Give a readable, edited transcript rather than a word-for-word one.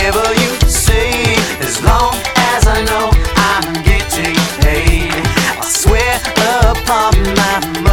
whatever you say, as long as I know I'm getting paid. I swear upon my